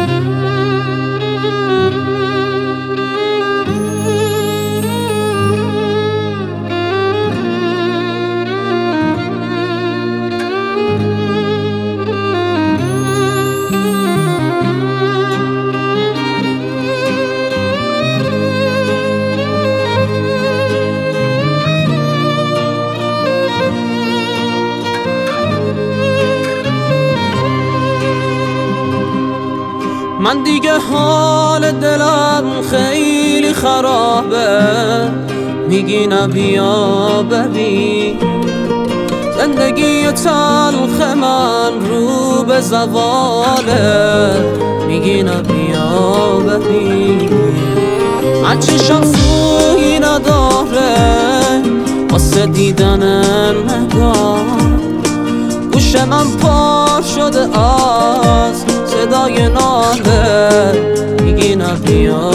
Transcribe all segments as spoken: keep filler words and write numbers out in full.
من دیگه حال دلم خیلی خرابه، میگی نبیا ببین زندگی تلخ من رو به زواله، میگی نبیا ببین من چشم سویی نداره واسه دیدن نگاه، گوش من پر شده از صدای ناله، میگی نبیا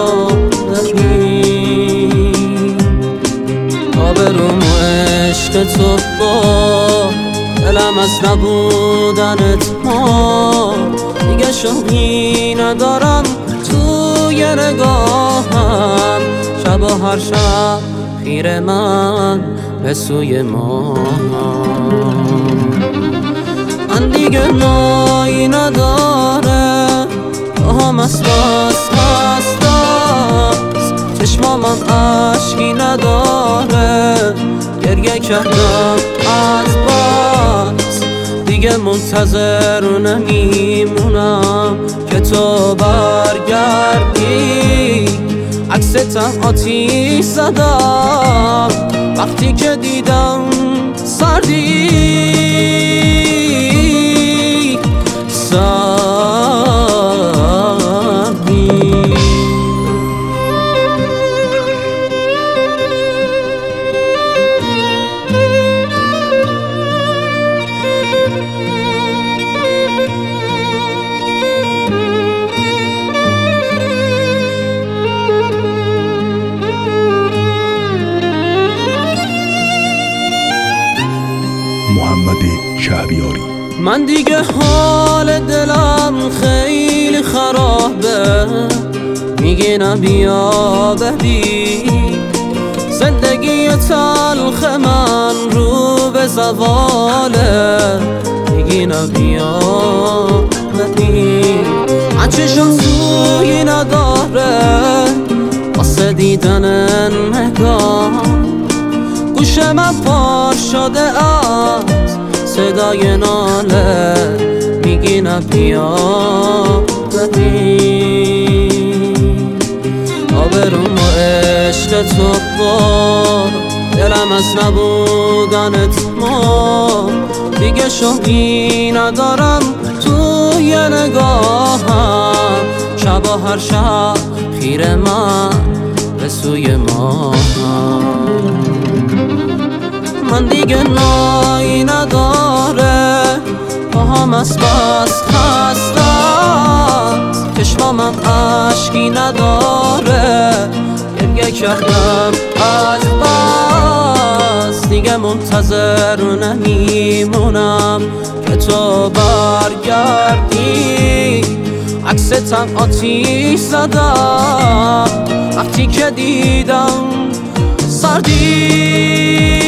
ببین آبروم و عشق تو با دلم از نبودنت ما دیگه شوقی ندارم توی نگاهم، شب و هر شب خیره من به سوی ما، من دیگه نایی نداره هم از بس هستاست، چشمامم عشقی نداره گریه کردم از بس، دیگه منتظر نمیمونم که تو برگردی، عکستم آتیش زدم وقتی که دیدم سردی سردی. محمد شهریاری. من دیگه حال دلم خیلی خرابه، میگی نبیا ببین زندگی تلخ من رو به زواله، میگی نبیا ببین من چشم سویی نداره واسه دیدن نگاه، گوش من پر شده از صدای ناله، میگی نبیا ببین آبروم و عشق تو با دلم از نبودنت ما دیگه شوقی ندارم توی نگاهم، شب و هر شب خیره من به سوی ما، من دیگه نایی نداره پاهم از بس خستم، چشمامم عشقی نداره گریه کردم از بس، دیگه منتظر نمیمونم که تو برگردی، عکستم آتیش زدم وقتی که دیدم سردی.